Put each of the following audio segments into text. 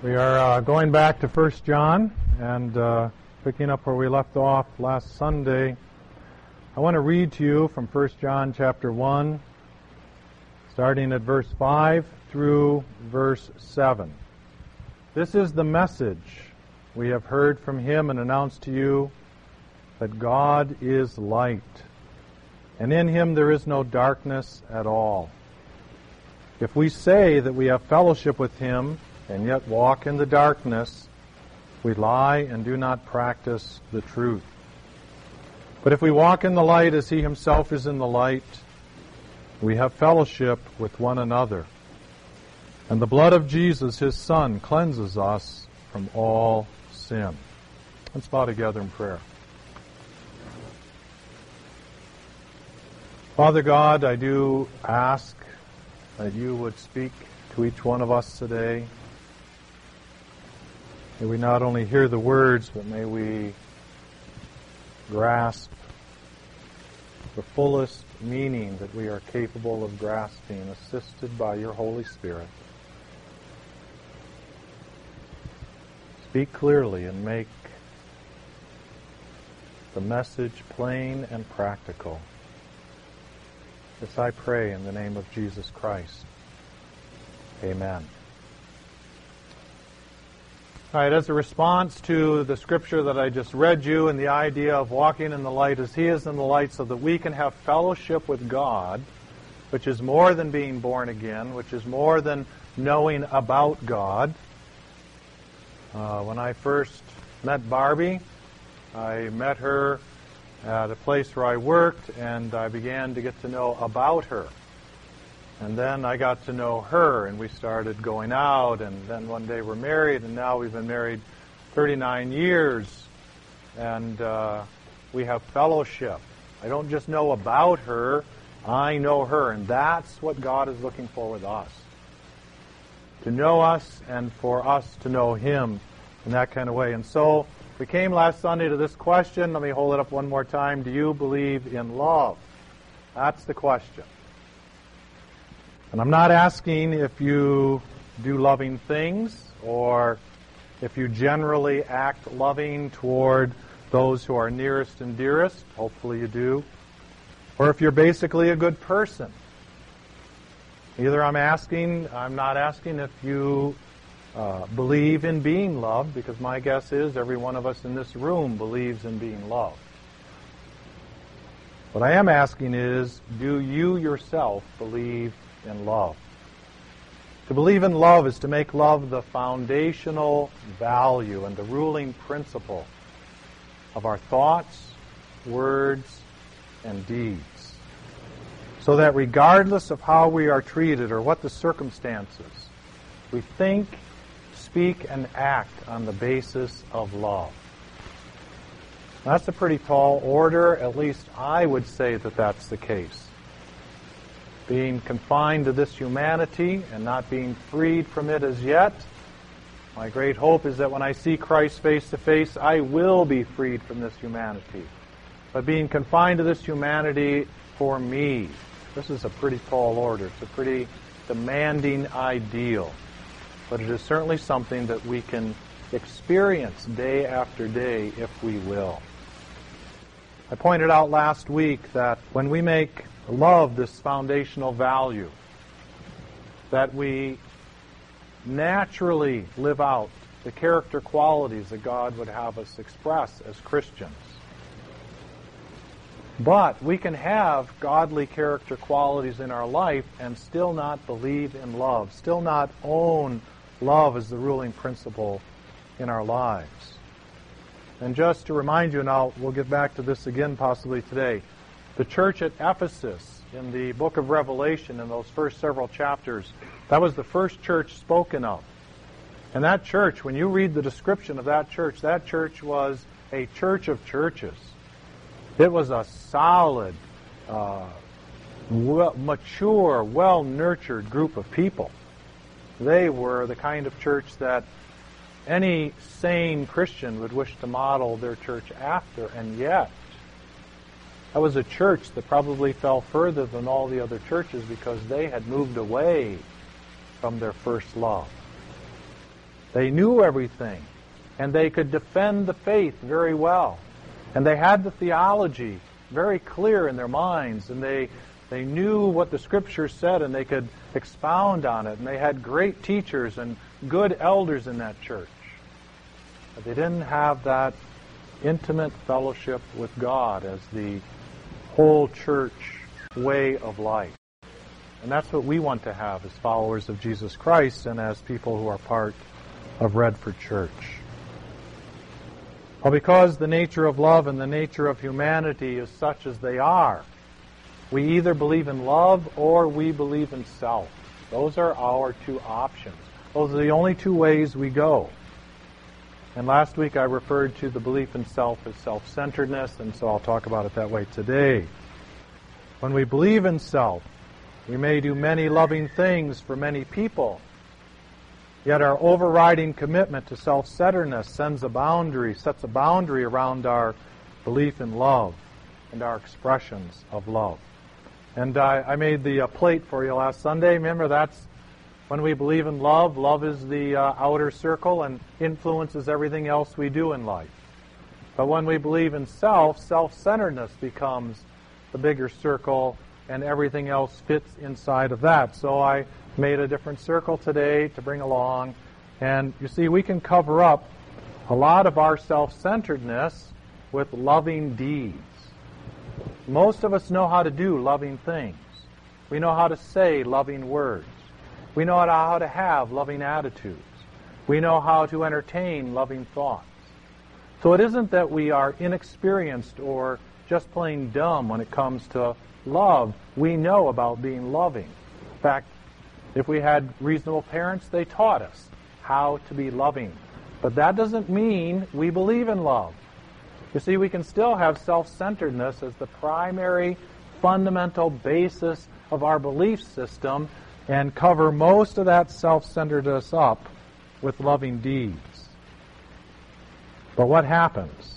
We are going back to 1 John and picking up where we left off last Sunday. I want to read to you from 1 John chapter 1, starting at verse 5 through verse 7. This is the message we have heard from him and announced to you, that God is light, and in him there is no darkness at all. If we say that we have fellowship with him and yet walk in the darkness, we lie and do not practice the truth. But if we walk in the light as he himself is in the light, we have fellowship with one another. And the blood of Jesus, his Son, cleanses us from all sin. Let's bow together in prayer. Father God, I do ask that you would speak to each one of us today. May we not only hear the words, but may we grasp the fullest meaning that we are capable of grasping, assisted by your Holy Spirit. Speak clearly and make the message plain and practical. This I pray in the name of Jesus Christ. Amen. All right, as a response to the scripture that I just read you and the idea of walking in the light as he is in the light so that we can have fellowship with God, which is more than being born again, which is more than knowing about God. When I first met Barbie, I met her at a place where I worked, and I began to get to know about her. And then I got to know her, and we started going out, and then one day we're married, and now we've been married 39 years, and we have fellowship. I don't just know about her, I know her, and that's what God is looking for with us. To know us and for us to know him in that kind of way. And so we came last Sunday to this question. Let me hold it up one more time. Do you believe in love? That's the question. And I'm not asking if you do loving things or if you generally act loving toward those who are nearest and dearest. Hopefully you do. Or if you're basically a good person. Either I'm not asking if you believe in being loved, because my guess is every one of us in this room believes in being loved. What I am asking is, do you yourself believe in love? To believe in love is to make love the foundational value and the ruling principle of our thoughts, words, and deeds. So that regardless of how we are treated or what the circumstances, we think, speak, and act on the basis of love. That's a pretty tall order. At least I would say that that's the case. Being confined to this humanity and not being freed from it as yet, my great hope is that when I see Christ face to face, I will be freed from this humanity. But being confined to this humanity, for me, this is a pretty tall order. It's a pretty demanding ideal. But it is certainly something that we can experience day after day if we will. I pointed out last week that when we make love this foundational value, that we naturally live out the character qualities that God would have us express as Christians. But we can have godly character qualities in our life and still not believe in love, still not own love as the ruling principle in our lives. And just to remind you, and we'll get back to this again possibly today, the church at Ephesus in the book of Revelation, in those first several chapters, that was the first church spoken of. And that church, when you read the description of that church was a church of churches. It was a solid, mature, well-nurtured group of people. They were the kind of church that any sane Christian would wish to model their church after, and yet that was a church that probably fell further than all the other churches because they had moved away from their first love. They knew everything, and they could defend the faith very well. And they had the theology very clear in their minds, and they knew what the Scripture said, and they could expound on it, and they had great teachers and good elders in that church. But they didn't have that intimate fellowship with God as the whole church way of life. And that's what we want to have as followers of Jesus Christ and as people who are part of Redford Church. Well, because the nature of love and the nature of humanity is such as they are, we either believe in love or we believe in self. Those are our two options. Those are the only two ways we go. And last week I referred to the belief in self as self-centeredness, and so I'll talk about it that way today. When we believe in self, we may do many loving things for many people, yet our overriding commitment to self-centeredness sets a boundary around our belief in love and our expressions of love. And I made the plate for you last Sunday. Remember, that's when we believe in love. Love is the outer circle and influences everything else we do in life. But when we believe in self, self-centeredness becomes the bigger circle, and everything else fits inside of that. So I made a different circle today to bring along. And you see, we can cover up a lot of our self-centeredness with loving deeds. Most of us know how to do loving things. We know how to say loving words. We know how to have loving attitudes. We know how to entertain loving thoughts. So it isn't that we are inexperienced or just plain dumb when it comes to love. We know about being loving. In fact, if we had reasonable parents, they taught us how to be loving. But that doesn't mean we believe in love. You see, we can still have self-centeredness as the primary, fundamental basis of our belief system and cover most of that self-centeredness up with loving deeds. But what happens?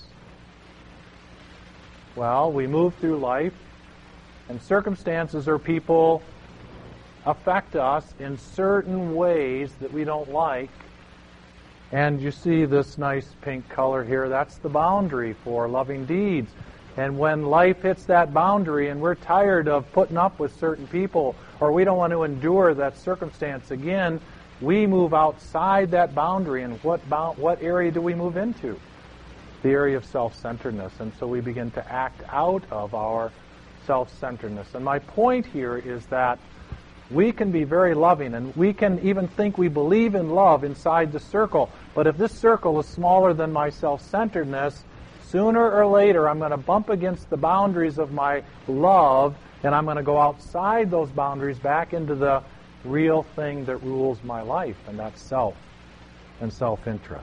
Well, we move through life, and circumstances or people affect us in certain ways that we don't like. And you see this nice pink color here. That's the boundary for loving deeds. And when life hits that boundary and we're tired of putting up with certain people, or we don't want to endure that circumstance again, we move outside that boundary. And what area do we move into? The area of self-centeredness. And so we begin to act out of our self-centeredness. And my point here is that we can be very loving, and we can even think we believe in love inside the circle. But if this circle is smaller than my self-centeredness, sooner or later I'm going to bump against the boundaries of my love, and I'm going to go outside those boundaries back into the real thing that rules my life, and that's self and self-interest.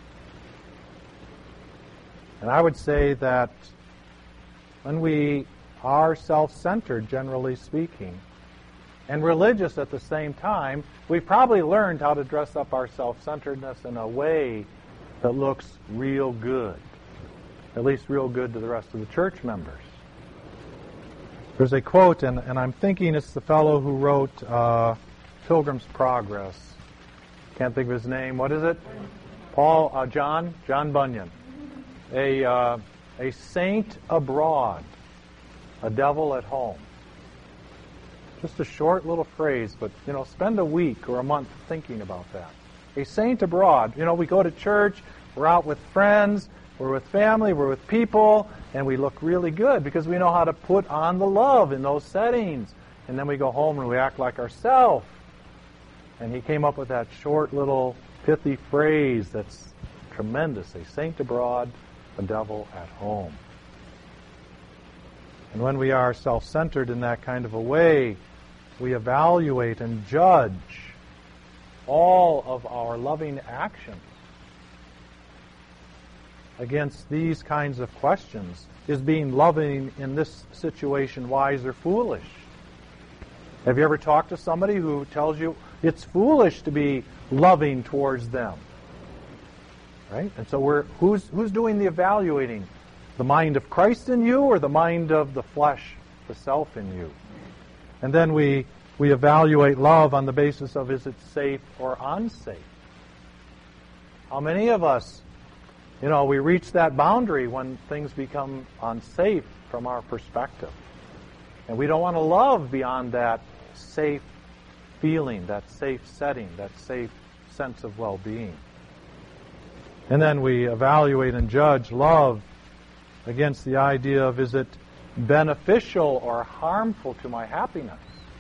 And I would say that when we are self-centered, generally speaking, and religious at the same time, we've probably learned how to dress up our self-centeredness in a way that looks real good, at least real good to the rest of the church members. There's a quote, and I'm thinking it's the fellow who wrote Pilgrim's Progress. Can't think of his name. What is it? John Bunyan. A saint abroad, a devil at home. Just a short little phrase, but, spend a week or a month thinking about that. A saint abroad. We go to church, we're out with friends, we're with family, we're with people, and we look really good because we know how to put on the love in those settings. And then we go home and we act like ourselves. And he came up with that short little pithy phrase that's tremendous. A saint abroad, a devil at home. And when we are self-centered in that kind of a way, we evaluate and judge all of our loving actions against these kinds of questions. Is being loving in this situation wise or foolish? Have you ever talked to somebody who tells you it's foolish to be loving towards them? Right? And so who's doing the evaluating? The mind of Christ in you or the mind of the flesh, the self in you? And then we evaluate love on the basis of is it safe or unsafe? How many of us, we reach that boundary when things become unsafe from our perspective. And we don't want to love beyond that safe feeling, that safe setting, that safe sense of well-being. And then we evaluate and judge love against the idea of, is it beneficial or harmful to my happiness?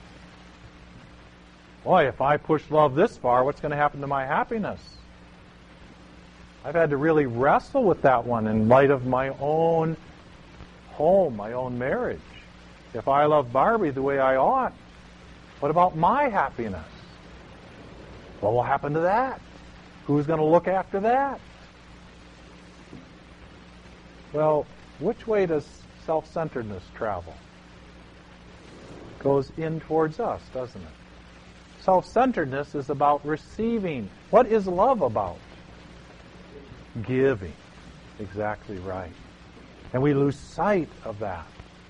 Boy, if I push love this far, what's going to happen to my happiness? I've had to really wrestle with that one in light of my own home, my own marriage. If I love Barbie the way I ought, what about my happiness? What will happen to that? Who's going to look after that? Well, which way does self-centeredness travel? It goes in towards us, doesn't it? Self-centeredness is about receiving. What is love about? Giving. Exactly right. And we lose sight of that.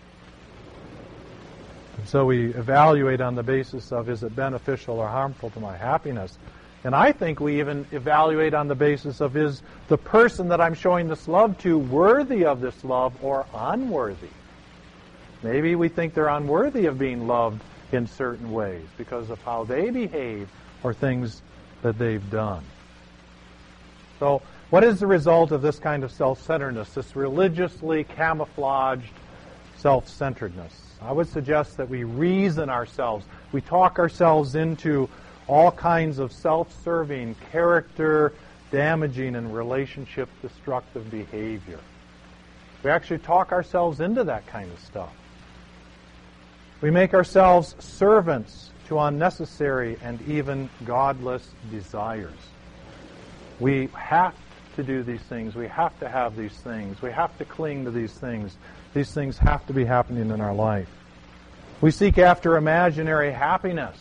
And so we evaluate on the basis of, is it beneficial or harmful to my happiness? And I think we even evaluate on the basis of, is the person that I'm showing this love to worthy of this love or unworthy? Maybe we think they're unworthy of being loved in certain ways because of how they behave or things that they've done. So what is the result of this kind of self-centeredness, this religiously camouflaged self-centeredness? I would suggest that we reason ourselves, we talk ourselves into all kinds of self-serving, character-damaging, and relationship-destructive behavior. We actually talk ourselves into that kind of stuff. We make ourselves servants to unnecessary and even godless desires. We have to do these things. We have to have these things. We have to cling to these things. These things have to be happening in our life. We seek after imaginary happiness.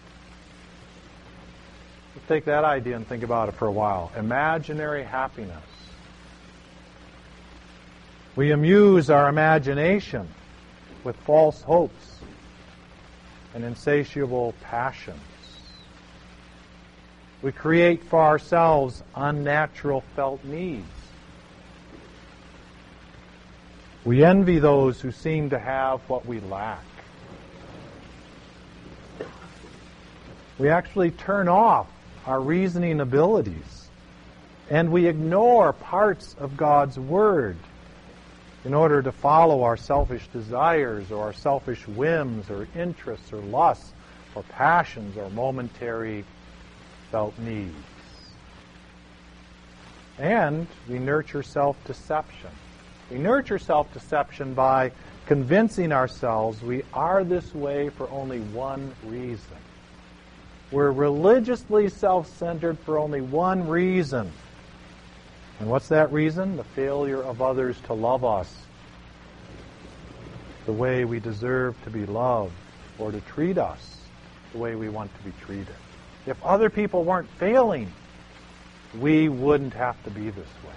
Let's take that idea and think about it for a while. Imaginary happiness. We amuse our imagination with false hopes and insatiable passions. We create for ourselves unnatural felt needs. We envy those who seem to have what we lack. We actually turn off our reasoning abilities, and we ignore parts of God's Word in order to follow our selfish desires or our selfish whims or interests or lusts or passions or momentary felt needs. And we nurture self-deception. We nurture self-deception by convincing ourselves we are this way for only one reason. We're religiously self-centered for only one reason. And what's that reason? The failure of others to love us the way we deserve to be loved, or to treat us the way we want to be treated. If other people weren't failing, we wouldn't have to be this way.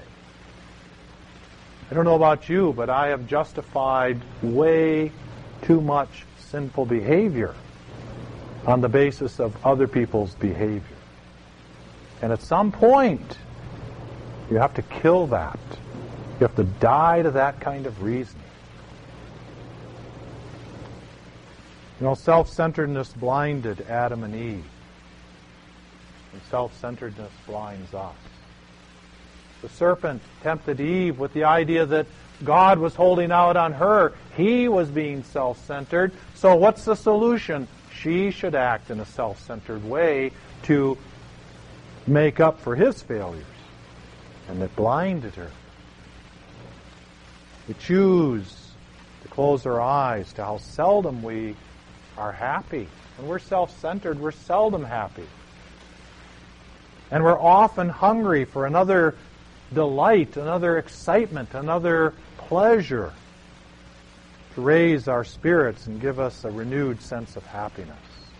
I don't know about you, but I have justified way too much sinful behavior on the basis of other people's behavior. And at some point, you have to kill that. You have to die to that kind of reasoning. Self-centeredness blinded Adam and Eve. And self-centeredness blinds us. The serpent tempted Eve with the idea that God was holding out on her. He was being self-centered. So what's the solution? She should act in a self-centered way to make up for his failures. And it blinded her. We choose to close our eyes to how seldom we are happy. When we're self-centered, we're seldom happy. And we're often hungry for another delight, another excitement, another pleasure to raise our spirits and give us a renewed sense of happiness.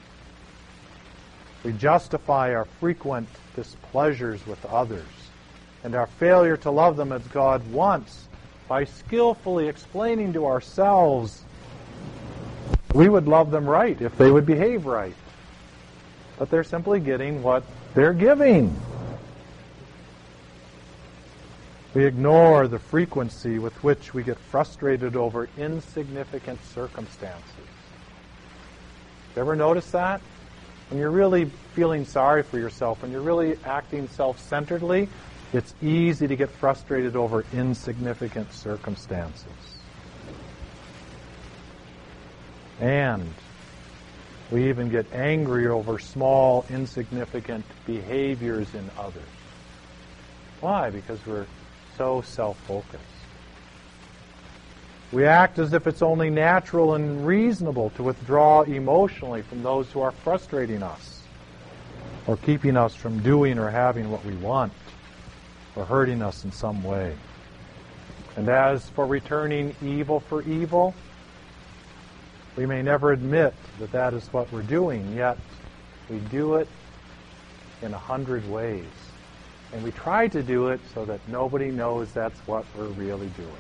We justify our frequent displeasures with others and our failure to love them as God wants by skillfully explaining to ourselves we would love them right if they would behave right. But they're simply getting what they're giving. We ignore the frequency with which we get frustrated over insignificant circumstances. You ever notice that? When you're really feeling sorry for yourself, when you're really acting self-centeredly, it's easy to get frustrated over insignificant circumstances. And we even get angry over small, insignificant behaviors in others. Why? Because we're so self-focused. We act as if it's only natural and reasonable to withdraw emotionally from those who are frustrating us, or keeping us from doing or having what we want, or hurting us in some way. And as for returning evil for evil, we may never admit that that is what we're doing, yet we do it in 100 ways. And we try to do it so that nobody knows that's what we're really doing.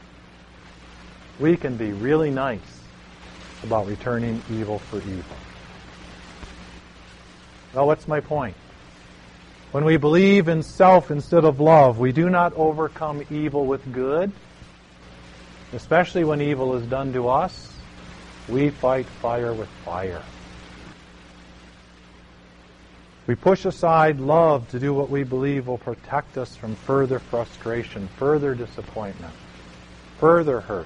We can be really nice about returning evil for evil. Well, what's my point? When we believe in self instead of love, we do not overcome evil with good, especially when evil is done to us. We fight fire with fire. We push aside love to do what we believe will protect us from further frustration, further disappointment, further hurt.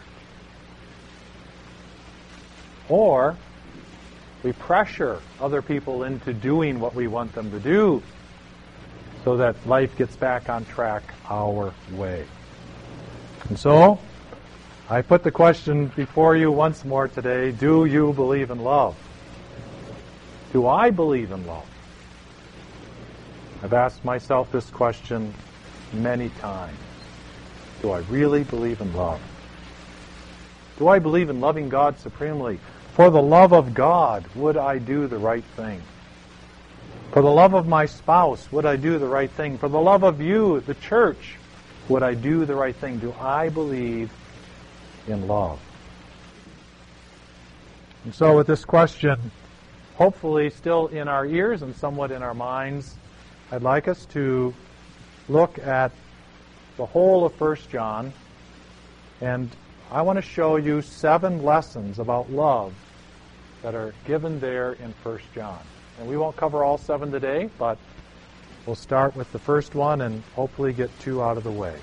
Or we pressure other people into doing what we want them to do so that life gets back on track our way. And so, I put the question before you once more today, do you believe in love? Do I believe in love? I've asked myself this question many times. Do I really believe in love? Do I believe in loving God supremely? For the love of God, would I do the right thing? For the love of my spouse, would I do the right thing? For the love of you, the church, would I do the right thing? Do I believe in love? And so with this question, hopefully still in our ears and somewhat in our minds, I'd like us to look at the whole of 1 John, and I want to show you 7 lessons about love that are given there in 1 John. And we won't cover all 7 today, but we'll start with the first one and hopefully get 2 out of the way.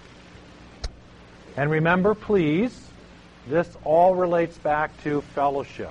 And remember, please, this all relates back to fellowship.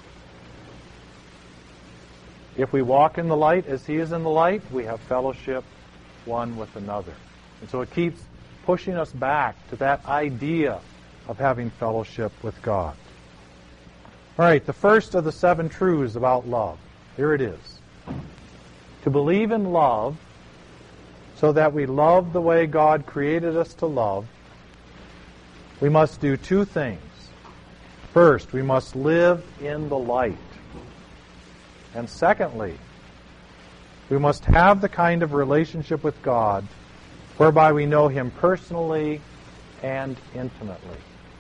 If we walk in the light as He is in the light, we have fellowship one with another. And so it keeps pushing us back to that idea of having fellowship with God. All right, the first of the 7 truths about love. Here it is. To believe in love so that we love the way God created us to love, we must do 2 things. First, we must live in the light. And secondly, we must have the kind of relationship with God whereby we know Him personally and intimately.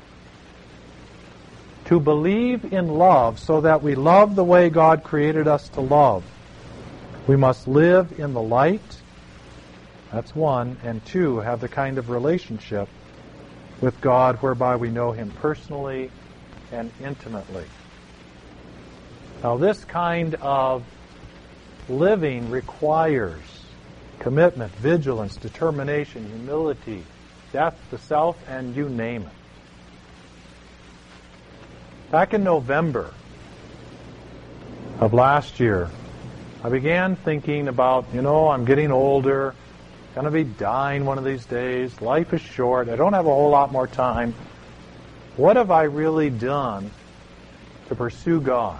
To believe in love so that we love the way God created us to love, we must live in the light. That's 1. And 2, have the kind of relationship with God whereby we know Him personally and intimately. Now, this kind of living requires commitment, vigilance, determination, humility, death to self, and you name it. Back in November of last year, I began thinking about, I'm getting older, going to be dying one of these days, life is short, I don't have a whole lot more time. What have I really done to pursue God?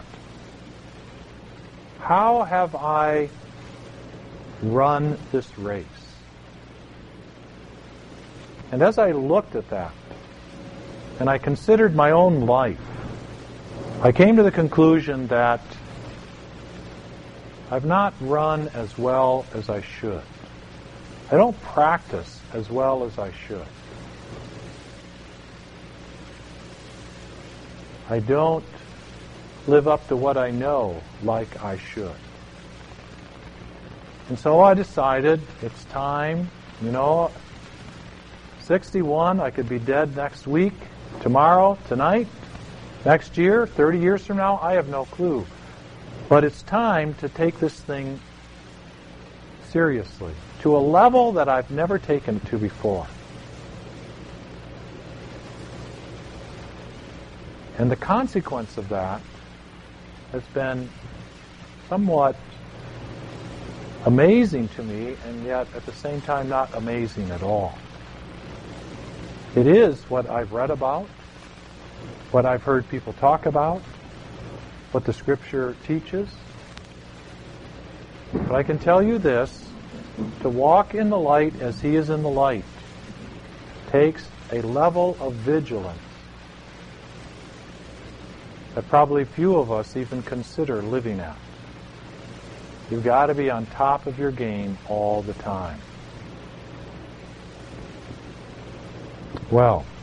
How have I run this race? And as I looked at that, and I considered my own life, I came to the conclusion that I've not run as well as I should. I don't practice as well as I should. I don't live up to what I know like I should. And so I decided it's time, 61, I could be dead next week, tomorrow, tonight, next year, 30 years from now, I have no clue. But it's time to take this thing seriously, to a level that I've never taken it to before. And the consequence of that has been somewhat amazing to me, and yet at the same time not amazing at all. It is what I've read about, what I've heard people talk about, what the Scripture teaches. But I can tell you this, to walk in the light as He is in the light takes a level of vigilance that probably few of us even consider living at. You've got to be on top of your game all the time. Well,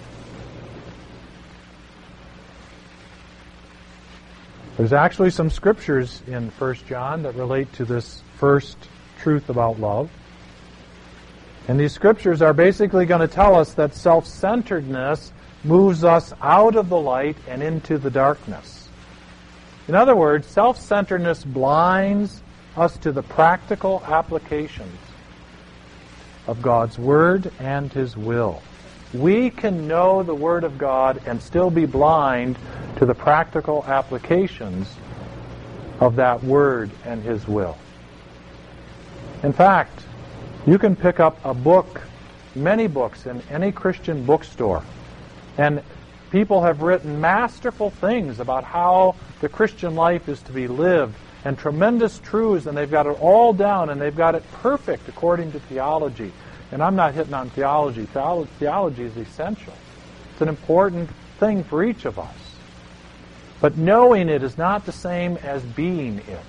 there's actually some scriptures in 1 John that relate to this first truth about love. And these scriptures are basically going to tell us that self-centeredness moves us out of the light and into the darkness. In other words, self-centeredness blinds us to the practical applications of God's Word and His will. We can know the Word of God and still be blind to the practical applications of that Word and His will. In fact, you can pick up a book, many books, in any Christian bookstore, and people have written masterful things about how the Christian life is to be lived, and tremendous truths, and they've got it all down, and they've got it perfect according to theology. And I'm not hitting on theology. Theology is essential. It's an important thing for each of us. But knowing it is not the same as being it.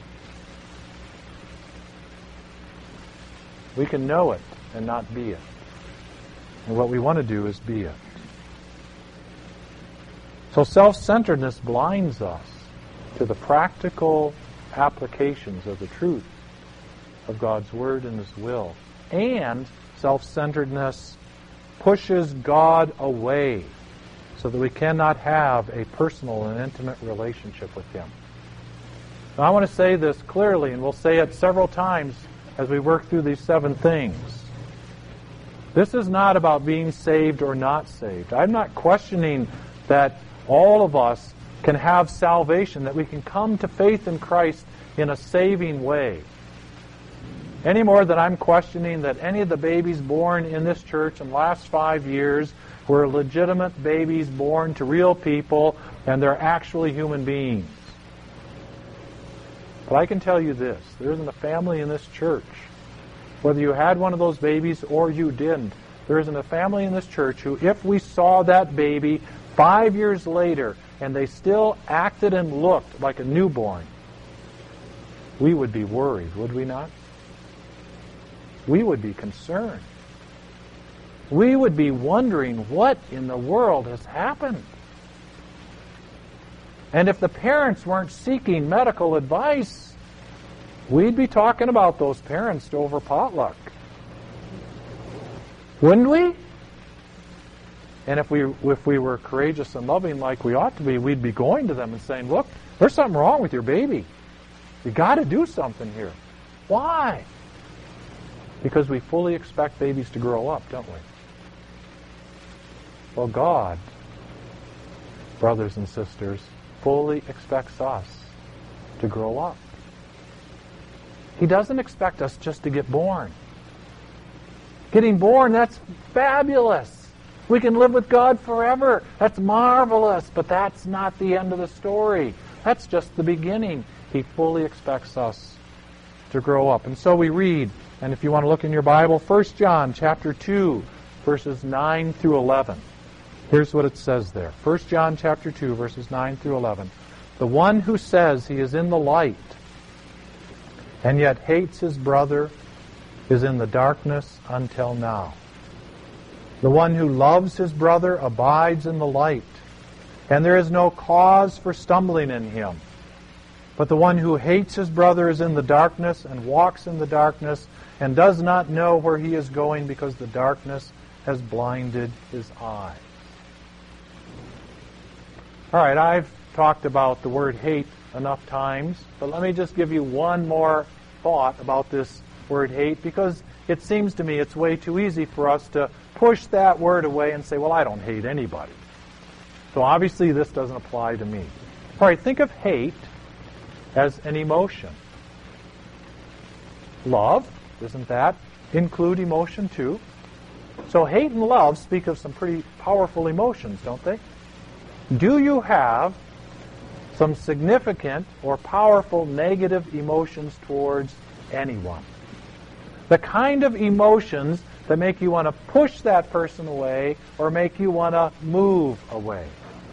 We can know it and not be it. And what we want to do is be it. So self-centeredness blinds us to the practical applications of the truth of God's Word and His will. And self-centeredness pushes God away so that we cannot have a personal and intimate relationship with Him. Now, I want to say this clearly, and we'll say it several times as we work through these 7 things. This is not about being saved or not saved. I'm not questioning that all of us can have salvation, that we can come to faith in Christ in a saving way. Any more than I'm questioning that any of the babies born in this church in the last 5 years were legitimate babies born to real people and they're actually human beings. But I can tell you this, there isn't a family in this church, whether you had one of those babies or you didn't, there isn't a family in this church who, if we saw that baby 5 years later and they still acted and looked like a newborn, we would be worried, would we not? We would be concerned. We would be wondering what in the world has happened. And if the parents weren't seeking medical advice, we'd be talking about those parents over potluck. Wouldn't we? And if we were courageous and loving like we ought to be, we'd be going to them and saying, look, there's something wrong with your baby. You got to do something here. Why? Because we fully expect babies to grow up, don't we? Well, God, brothers and sisters, fully expects us to grow up. He doesn't expect us just to get born. Getting born, that's fabulous. We can live with God forever. That's marvelous. But that's not the end of the story. That's just the beginning. He fully expects us to grow up. And so we read, and if you want to look in your Bible, 1 John chapter 2, verses 9 through 11. Here's what it says there. 1 John chapter 2, verses 9 through 11. The one who says he is in the light and yet hates his brother is in the darkness until now. The one who loves his brother abides in the light, and there is no cause for stumbling in him. But the one who hates his brother is in the darkness and walks in the darkness and does not know where he is going because the darkness has blinded his eyes. All right, I've talked about the word hate enough times, but let me just give you one more thought about this word hate, because it seems to me it's way too easy for us to push that word away and say, well, I don't hate anybody. So obviously this doesn't apply to me. All right, think of hate as an emotion. Love, doesn't that include emotion too? So hate and love speak of some pretty powerful emotions, don't they? Do you have some significant or powerful negative emotions towards anyone? The kind of emotions that make you want to push that person away or make you want to move away.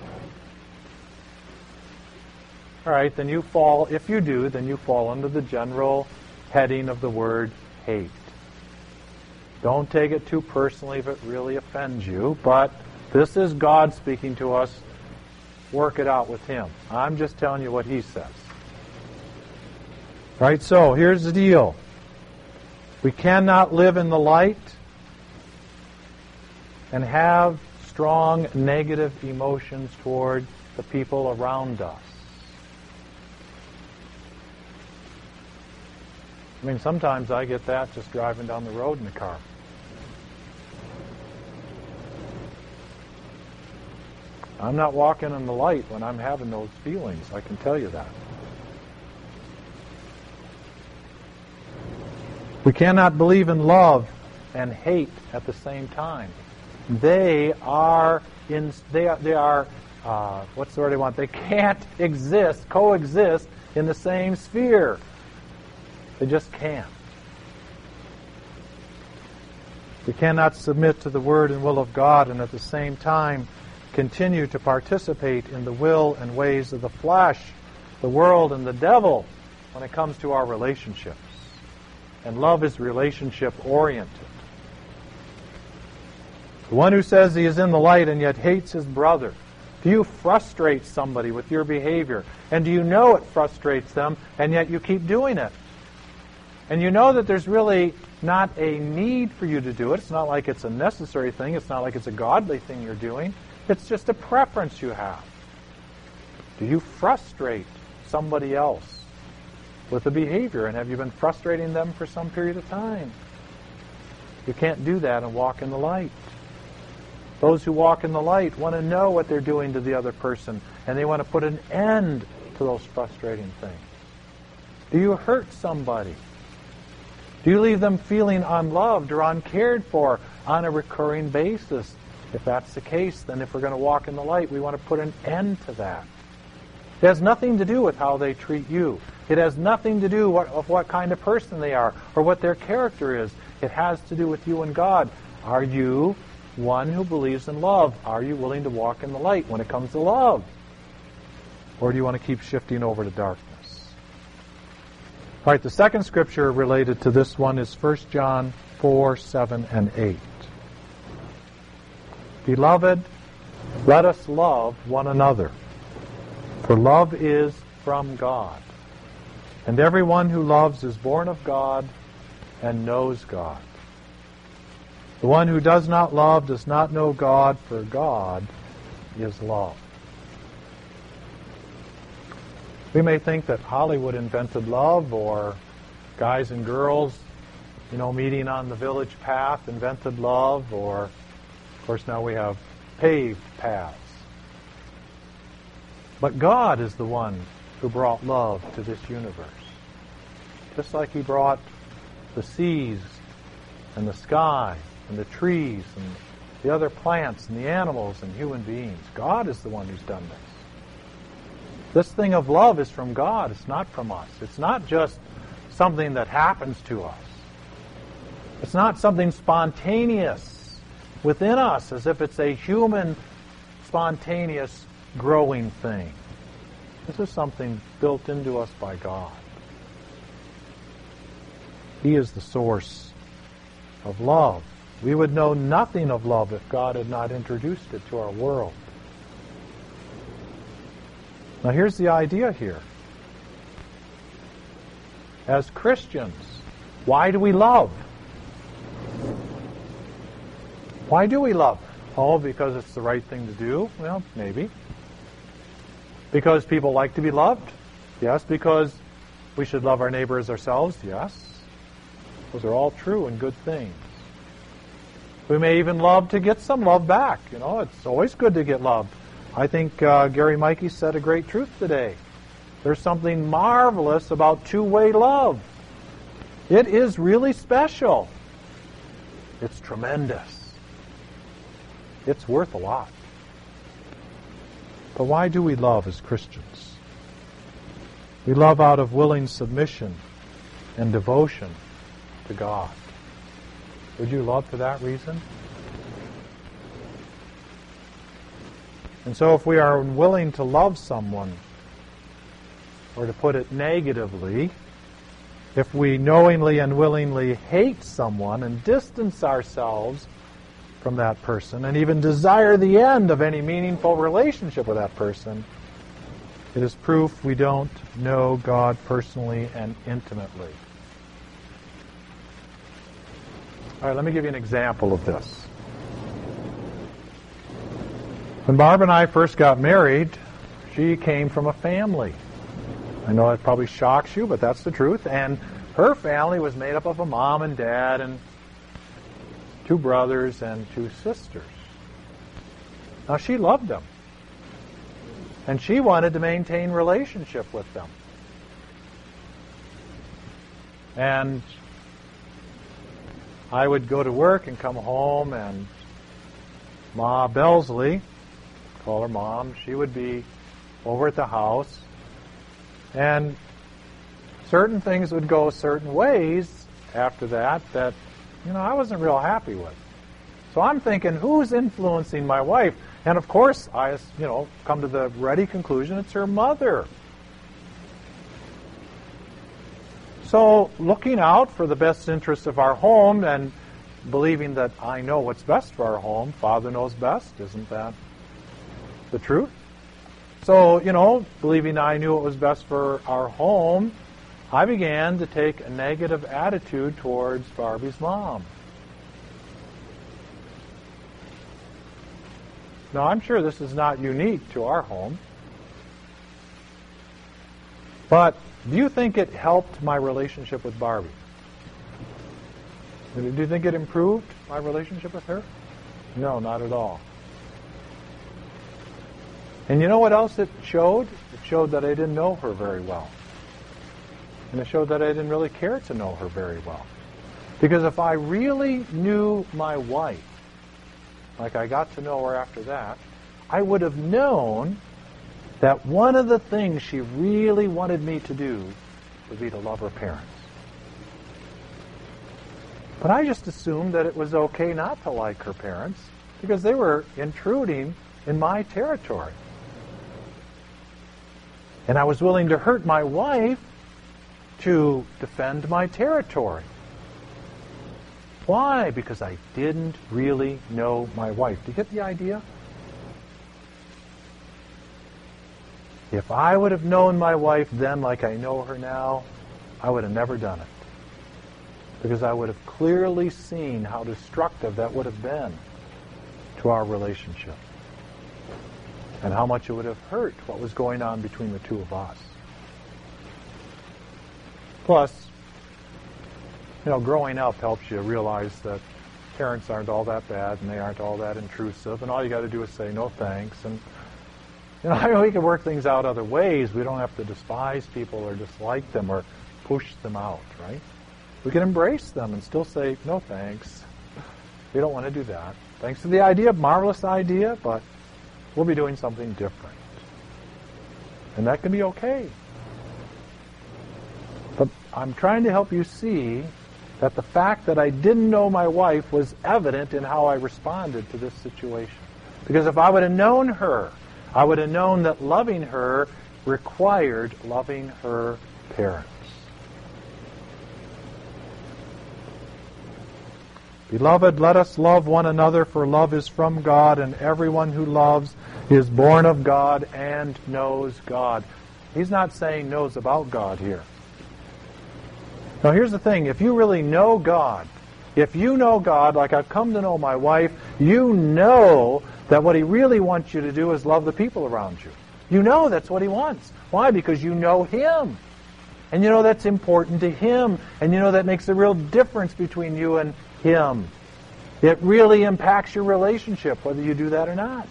All right, then you fall, if you do, then you fall under the general heading of the word hate. Don't take it too personally if it really offends you, but this is God speaking to us. Work it out with Him. I'm just telling you what He says. All right, so here's the deal. We cannot live in the light and have strong negative emotions toward the people around us. I mean, sometimes I get that just driving down the road in the car. I'm not walking in the light when I'm having those feelings, I can tell you that. We cannot believe in love and hate at the same time. They are what's the word I want? They can't coexist in the same sphere. They just can't. We cannot submit to the word and will of God and at the same time continue to participate in the will and ways of the flesh, the world, and the devil when it comes to our relationships. And love is relationship-oriented. The one who says he is in the light and yet hates his brother. Do you frustrate somebody with your behavior? And do you know it frustrates them, and yet you keep doing it? And you know that there's really not a need for you to do it. It's not like it's a necessary thing. It's not like it's a godly thing you're doing. It's just a preference you have. Do you frustrate somebody else with a behavior? And have you been frustrating them for some period of time? You can't do that and walk in the light. Those who walk in the light want to know what they're doing to the other person, and they want to put an end to those frustrating things. Do you hurt somebody? Do you leave them feeling unloved or uncared for on a recurring basis? If that's the case, then if we're going to walk in the light, we want to put an end to that. It has nothing to do with how they treat you. It has nothing to do with what kind of person they are or what their character is. It has to do with you and God. Are you one who believes in love? Are you willing to walk in the light when it comes to love? Or do you want to keep shifting over to darkness? All right, the second scripture related to this one is 1 John 4, 7, and 8. Beloved, let us love one another, for love is from God. And everyone who loves is born of God and knows God. The one who does not love does not know God, for God is love. We may think that Hollywood invented love, or guys and girls, meeting on the village path invented love, or, of course, now we have paved paths. But God is the one who brought love to this universe. Just like He brought the seas and the sky and the trees and the other plants and the animals and human beings. God is the one who's done this. This thing of love is from God. It's not from us. It's not just something that happens to us. It's not something spontaneous within us, as if it's a human, spontaneous, growing thing. This is something built into us by God. He is the source of love. We would know nothing of love if God had not introduced it to our world. Now here's the idea here. As Christians, why do we love? Why do we love? Oh, because it's the right thing to do? Well, maybe. Because people like to be loved? Yes. Because we should love our neighbor as ourselves? Yes. Those are all true and good things. We may even love to get some love back. It's always good to get loved. I think Gary Mikey said a great truth today. There's something marvelous about two-way love. It is really special. It's tremendous. It's worth a lot. But why do we love as Christians? We love out of willing submission and devotion to God. Would you love for that reason? And so if we are willing to love someone, or to put it negatively, if we knowingly and willingly hate someone and distance ourselves from that person and even desire the end of any meaningful relationship with that person, it is proof we don't know God personally and intimately. All right, let me give you an example of this. When Barb and I first got married, she came from a family. I know that probably shocks you, but that's the truth. And her family was made up of a mom and dad and 2 brothers and 2 sisters. Now, she loved them. And she wanted to maintain relationship with them. And I would go to work and come home, and Ma Belsley, call her Mom, she would be over at the house. And certain things would go certain ways after that I wasn't real happy with. So I'm thinking, who's influencing my wife? And of course, I, come to the ready conclusion, it's her mother. So looking out for the best interests of our home and believing that I know what's best for our home, Father knows best, isn't that the truth? So, believing I knew what was best for our home, I began to take a negative attitude towards Barbie's mom. Now, I'm sure this is not unique to our home. But do you think it helped my relationship with Barbie? Do you think it improved my relationship with her? No, not at all. And you know what else it showed? It showed that I didn't know her very well. And it showed that I didn't really care to know her very well. Because if I really knew my wife, like I got to know her after that, I would have known that one of the things she really wanted me to do would be to love her parents. But I just assumed that it was okay not to like her parents because they were intruding in my territory. And I was willing to hurt my wife to defend my territory. Why? Because I didn't really know my wife. Do you get the idea? If I would have known my wife then like I know her now, I would have never done it. Because I would have clearly seen how destructive that would have been to our relationship. And how much it would have hurt what was going on between the two of us. Plus, growing up helps you realize that parents aren't all that bad and they aren't all that intrusive, and all you got to do is say no thanks. And we can work things out other ways. We don't have to despise people or dislike them or push them out, right? We can embrace them and still say no thanks. We don't want to do that. Thanks for the idea, marvelous idea, but we'll be doing something different. And that can be okay. But I'm trying to help you see that the fact that I didn't know my wife was evident in how I responded to this situation. Because if I would have known her, I would have known that loving her required loving her parents. Beloved, let us love one another, for love is from God, and everyone who loves is born of God and knows God. He's not saying knows about God here. Now here's the thing. If you really know God, If you know God like I've come to know my wife, you know that what He really wants you to do is love the people around you. You know that's what He wants. Why? Because you know Him. And you know that's important to Him. And you know that makes a real difference between you and Him. It really impacts your relationship, whether you do that or not.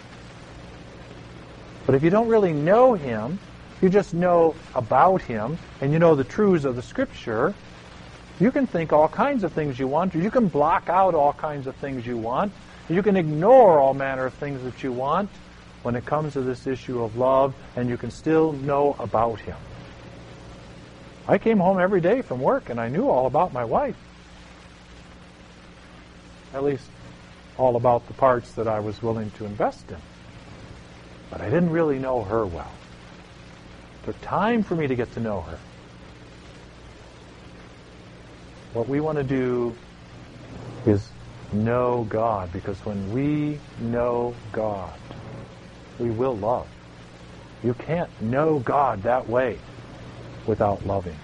But if you don't really know Him, you just know about Him, and you know the truths of the Scripture, you can think all kinds of things you want, or you can block out all kinds of things you want, you can ignore all manner of things that you want when it comes to this issue of love, and you can still know about Him. I came home every day from work, and I knew all about my wife. At least all about the parts that I was willing to invest in. But I didn't really know her well. It took time for me to get to know her. What we want to do is know God, because when we know God, we will love. You can't know God that way without loving.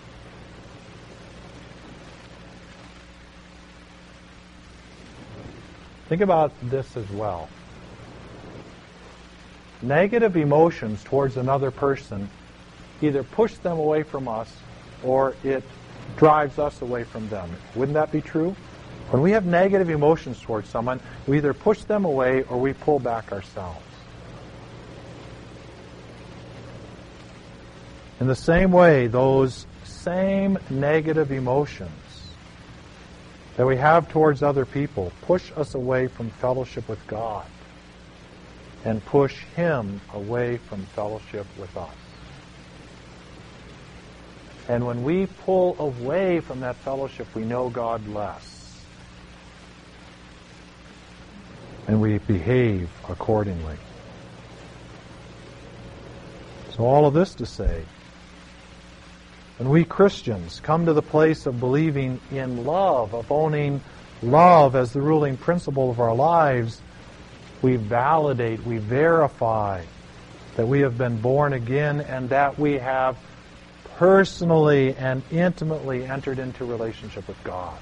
Think about this as well. Negative emotions towards another person either push them away from us or it drives us away from them. Wouldn't that be true? When we have negative emotions towards someone, we either push them away or we pull back ourselves. In the same way, those same negative emotions that we have towards other people push us away from fellowship with God and push Him away from fellowship with us. And when we pull away from that fellowship, we know God less. And we behave accordingly. So all of this to say, when we Christians come to the place of believing in love, of owning love as the ruling principle of our lives, we validate, we verify that we have been born again and that we have personally and intimately entered into relationship with God.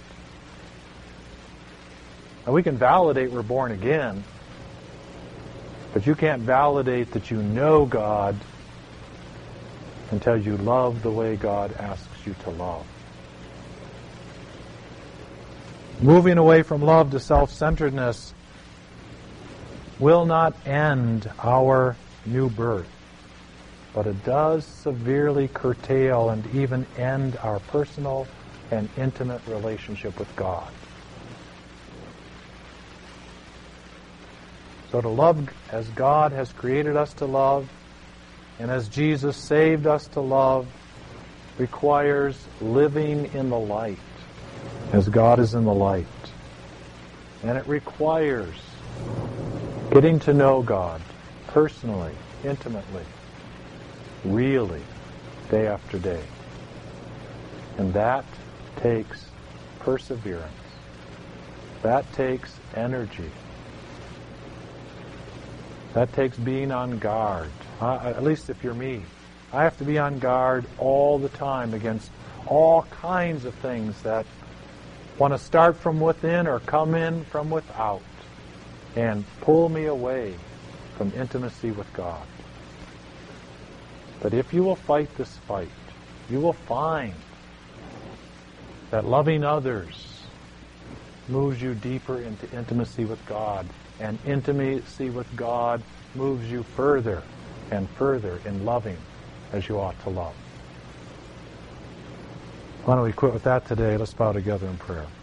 Now we can validate we're born again, but you can't validate that you know God until you love the way God asks you to love. Moving away from love to self-centeredness will not end our new birth, but it does severely curtail and even end our personal and intimate relationship with God. So to love as God has created us to love, and as Jesus saved us to love, requires living in the light, as God is in the light. And it requires getting to know God personally, intimately, really, day after day. And that takes perseverance. That takes energy. That takes being on guard. At least if you're me. I have to be on guard all the time against all kinds of things that want to start from within or come in from without and pull me away from intimacy with God. But if you will fight this fight, you will find that loving others moves you deeper into intimacy with God, and intimacy with God moves you further and further in loving as you ought to love. Why don't we quit with that today? Let's bow together in prayer.